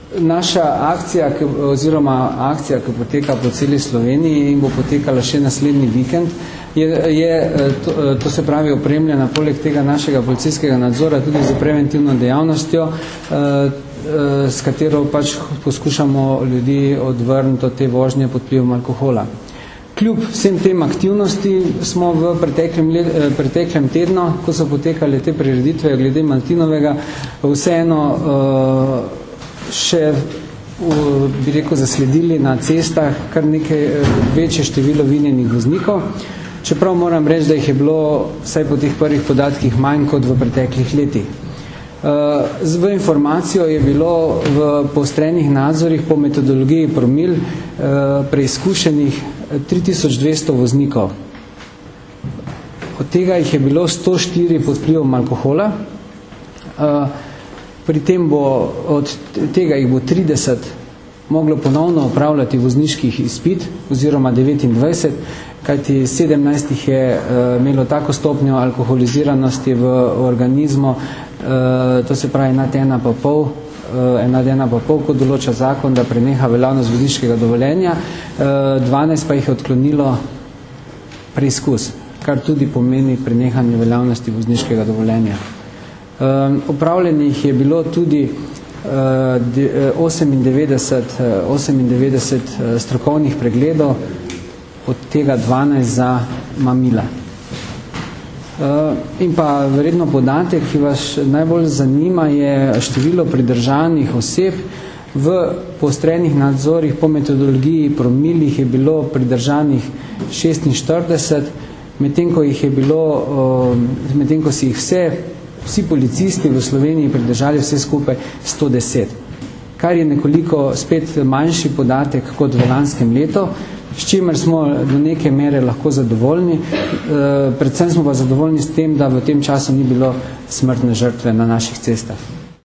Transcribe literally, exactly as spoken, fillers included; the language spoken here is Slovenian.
naša akcija, oziroma akcija, ki poteka po celi Sloveniji in bo potekala še naslednji vikend, je, je to, to se pravi opremljena poleg tega našega policijskega nadzora tudi za preventivno dejavnostjo, s katero pač poskušamo ljudi odvrniti od te vožnje pod vplivom alkohola. Kljub vsem tem aktivnosti smo v preteklem, let, preteklem tednu, ko so potekale te prireditve glede Maltinovega, vseeno še, bi rekel, zasledili na cestah kar nekaj večje število vinjenih voznikov. Čeprav moram reči, da jih je bilo vsaj po teh prvih podatkih manj kot v preteklih letih. V informacijo je bilo v poostrenih nadzorih po metodologiji promil preizkušenih tri tisoč dvesto voznikov. Od tega jih je bilo sto štiri pod vplivom alkohola. Pri tem bo od tega jih bo trideset moglo ponovno opravljati vozniških izpit, oziroma devetindvajset, kajti sedemnajst jih je imelo tako stopnjo alkoholiziranosti v organizmu, to se pravi nad ena pa pol, nad ena pa pol, kot določa zakon, da preneha veljavnost vozniškega dovoljenja, dvanajst pa jih je odklonilo preizkus, kar tudi pomeni prenehanje veljavnosti vozniškega dovoljenja. Opravljenih je bilo tudi osemindevetdeset, osemindevetdeset strokovnih pregledov, od tega dvanajst za mamila. In pa verjetno podatek, ki vas najbolj zanima, je število pridržanih oseb. V poostrenih nadzorih po metodologiji promilih je bilo pridržanih šestinštirideset, medtem ko jih je bilo, medtem ko si jih vse, vsi policisti v Sloveniji pridržali vse skupaj sto deset, kar je nekoliko spet manjši podatek kot v lanskem letu, s čimer smo do neke mere lahko zadovoljni. Predvsem smo pa zadovoljni s tem, da v tem času ni bilo smrtne žrtve na naših cestah.